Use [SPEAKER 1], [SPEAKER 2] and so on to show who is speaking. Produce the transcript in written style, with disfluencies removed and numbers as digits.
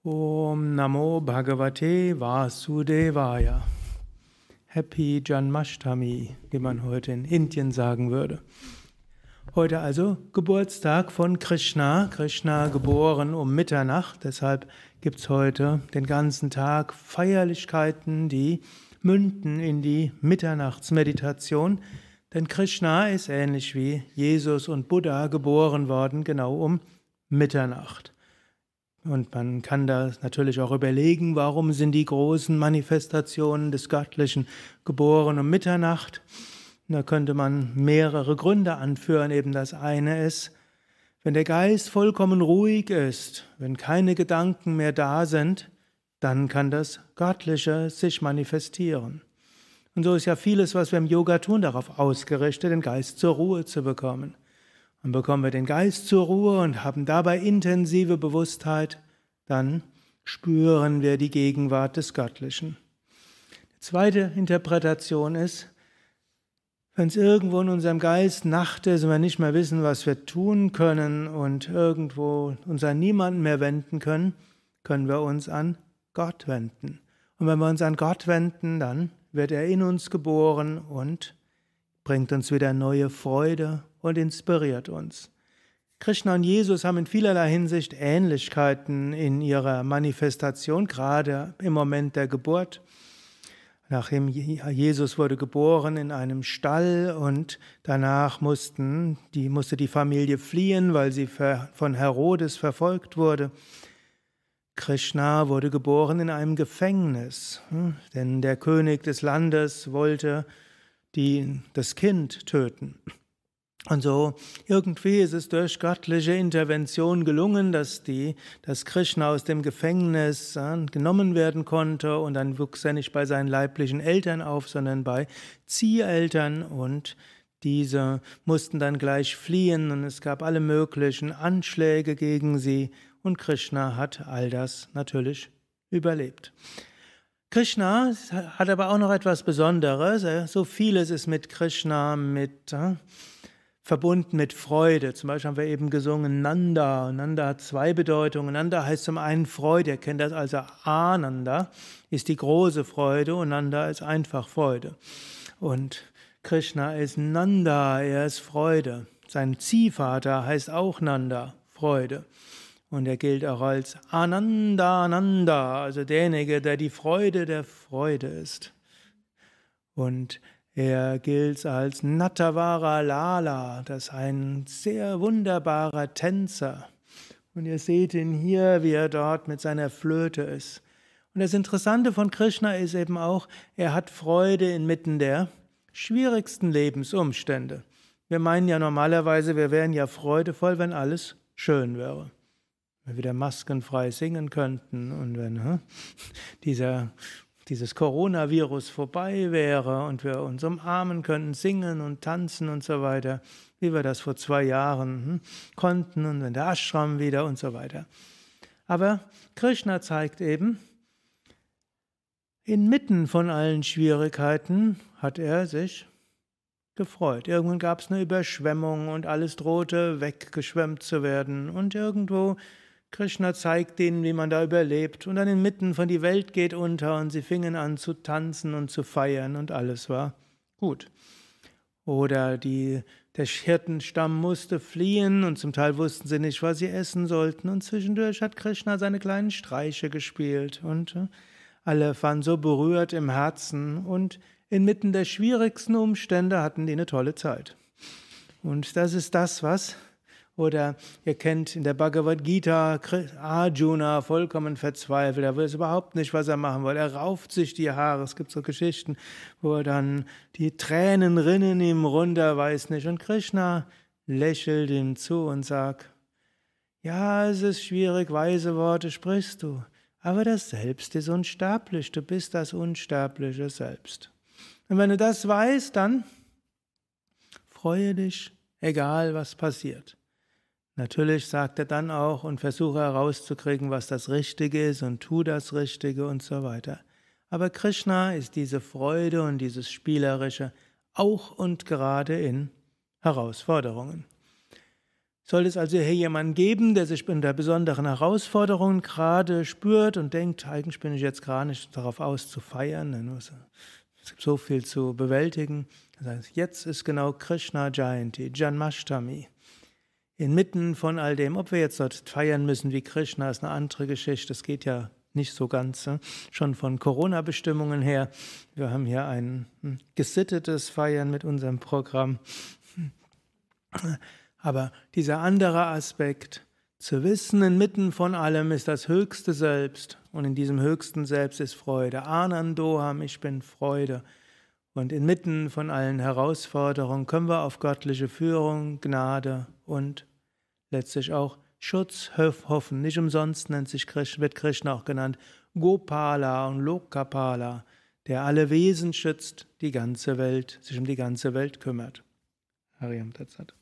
[SPEAKER 1] Om Namo Bhagavate Vasudevaya. Happy Janmashtami, wie man heute in Indien sagen würde. Heute also Geburtstag von Krishna. Krishna geboren um Mitternacht. Deshalb gibt es heute den ganzen Tag Feierlichkeiten, die münden in die Mitternachtsmeditation. Denn Krishna ist ähnlich wie Jesus und Buddha geboren worden, genau um Mitternacht. Und man kann da natürlich auch überlegen, warum sind die großen Manifestationen des Göttlichen geboren um Mitternacht. Da könnte man mehrere Gründe anführen. Eben das eine ist, wenn der Geist vollkommen ruhig ist, wenn keine Gedanken mehr da sind, dann kann das Göttliche sich manifestieren. Und so ist ja vieles, was wir im Yoga tun, darauf ausgerichtet, den Geist zur Ruhe zu bekommen. Dann bekommen wir den Geist zur Ruhe und haben dabei intensive Bewusstheit, dann spüren wir die Gegenwart des Göttlichen. Die zweite Interpretation ist, wenn es irgendwo in unserem Geist Nacht ist und wir nicht mehr wissen, was wir tun können und irgendwo uns an niemanden mehr wenden können, können wir uns an Gott wenden. Und wenn wir uns an Gott wenden, dann wird er in uns geboren und bringt uns wieder neue Freude und inspiriert uns. Krishna und Jesus haben in vielerlei Hinsicht Ähnlichkeiten in ihrer Manifestation, gerade im Moment der Geburt. Nachdem Jesus wurde geboren in einem Stall und danach musste die Familie fliehen, weil sie von Herodes verfolgt wurde. Krishna wurde geboren in einem Gefängnis, denn der König des Landes wollte das Kind töten. Und so irgendwie ist es durch göttliche Intervention gelungen, dass Krishna aus dem Gefängnis genommen werden konnte, und dann wuchs er nicht bei seinen leiblichen Eltern auf, sondern bei Zieheltern, und diese mussten dann gleich fliehen und es gab alle möglichen Anschläge gegen sie, und Krishna hat all das natürlich überlebt. Krishna hat aber auch noch etwas Besonderes. So vieles ist mit Krishna verbunden mit Freude. Zum Beispiel haben wir eben gesungen Nanda. Nanda hat zwei Bedeutungen. Nanda heißt zum einen Freude. Ihr kennt das also. Ananda ist die große Freude und Nanda ist einfach Freude. Und Krishna ist Nanda, er ist Freude. Sein Ziehvater heißt auch Nanda, Freude. Und er gilt auch als Ananda, also derjenige, der die Freude der Freude ist. Und er gilt als Natavara Lala, das ist ein sehr wunderbarer Tänzer. Und ihr seht ihn hier, wie er dort mit seiner Flöte ist. Und das Interessante von Krishna ist eben auch, er hat Freude inmitten der schwierigsten Lebensumstände. Wir meinen ja normalerweise, wir wären ja freudevoll, wenn alles schön wäre. Wenn wir wieder maskenfrei singen könnten und wenn dieses Coronavirus vorbei wäre und wir uns umarmen könnten, singen und tanzen und so weiter, wie wir das vor 2 Jahren konnten, und wenn der Ashram wieder und so weiter. Aber Krishna zeigt eben, inmitten von allen Schwierigkeiten hat er sich gefreut. Irgendwann gab es eine Überschwemmung und alles drohte weggeschwemmt zu werden, und irgendwo Krishna zeigt ihnen, wie man da überlebt, und dann inmitten von die Welt geht unter und sie fingen an zu tanzen und zu feiern und alles war gut. Oder der Hirtenstamm musste fliehen und zum Teil wussten sie nicht, was sie essen sollten, und zwischendurch hat Krishna seine kleinen Streiche gespielt und alle waren so berührt im Herzen, und inmitten der schwierigsten Umstände hatten die eine tolle Zeit. Und das ist das, oder ihr kennt in der Bhagavad Gita Arjuna vollkommen verzweifelt. Er weiß überhaupt nicht, was er machen will. Er rauft sich die Haare. Es gibt so Geschichten, wo er dann die Tränen rinnen ihm runter, weiß nicht. Und Krishna lächelt ihm zu und sagt, ja, es ist schwierig, weise Worte sprichst du, aber das Selbst ist unsterblich. Du bist das unsterbliche Selbst. Und wenn du das weißt, dann freue dich, egal was passiert. Natürlich sagt er dann auch und versuche herauszukriegen, was das Richtige ist, und tu das Richtige und so weiter. Aber Krishna ist diese Freude und dieses Spielerische auch und gerade in Herausforderungen. Sollte es also hier jemanden geben, der sich unter besonderen Herausforderungen gerade spürt und denkt, eigentlich bin ich jetzt gar nicht darauf aus zu feiern, es gibt so viel zu bewältigen. Das heißt, jetzt ist genau Krishna Jayanti, Janmashtami. Inmitten von all dem, ob wir jetzt dort feiern müssen wie Krishna, ist eine andere Geschichte. Das geht ja nicht so ganz, schon von Corona-Bestimmungen her. Wir haben hier ein gesittetes Feiern mit unserem Programm. Aber dieser andere Aspekt, zu wissen, inmitten von allem ist das höchste Selbst und in diesem höchsten Selbst ist Freude. Anandoham, ich bin Freude. Und inmitten von allen Herausforderungen können wir auf göttliche Führung, Gnade und letztlich auch Schutz hoffen. Nicht umsonst wird Krishna auch genannt Gopala und Lokapala, der alle Wesen schützt, die ganze Welt, sich um die ganze Welt kümmert. Hariam Tat Sat.